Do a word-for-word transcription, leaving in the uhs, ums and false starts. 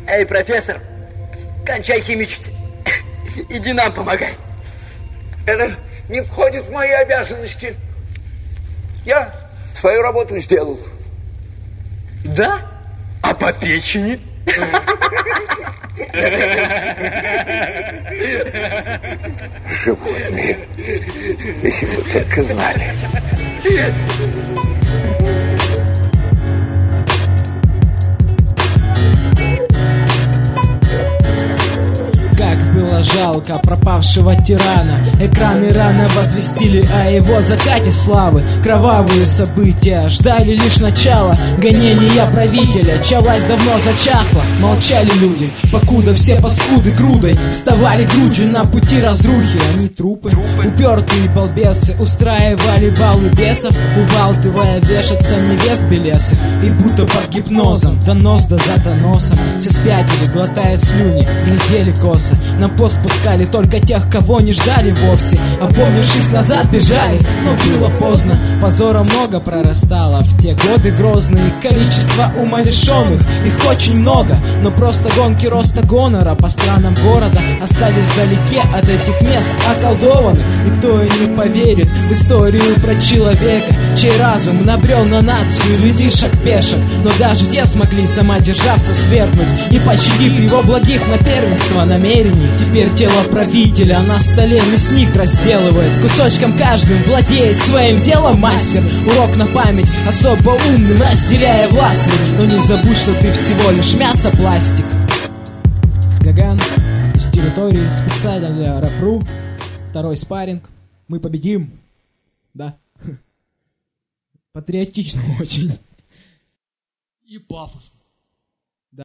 Эй, профессор, кончай химичить. Иди нам помогай. Это не входит в мои обязанности. Я свою работу сделал. Да? А по печени? Животные, если бы только знали. Как было жалко пропавшего тирана. Экраны рано возвестили о его закате славы. Кровавые события ждали лишь начала. Гонения правителя, чья власть давно зачахла. Молчали люди, покуда все паскуды грудой вставали грудью на пути разрухи. Они трупы, упертые балбесы, устраивали баллы бесов, убалтывая вешаться невест белесых. И будто под гипнозом, донос да за доносом, все спятили, глотая слюни, глядели косо. На пост пускали только тех, кого не ждали вовсе. Опомнившись назад, бежали, но было поздно. Позора много прорастало в те годы грозные. Количество умалишенных, их очень много. Но просто гонки роста гонора по странам города остались вдалеке от этих мест околдованных. Никто и не поверит в историю про человека, чей разум набрел на нацию людишек-пешек. Но даже те смогли самодержавца свергнуть, не пощадив его благих на первенство намерений. Теперь тело правителя на столе мясник разделывает. Кусочком каждым владеет своим делом мастер. Урок на память особо умным, разделяя властных. Но не забудь, что ты всего лишь мясо-пластик. Гаган из территории специально для рэп.ру. Второй спарринг. Мы победим. Да. Патриотично очень. И пафосно.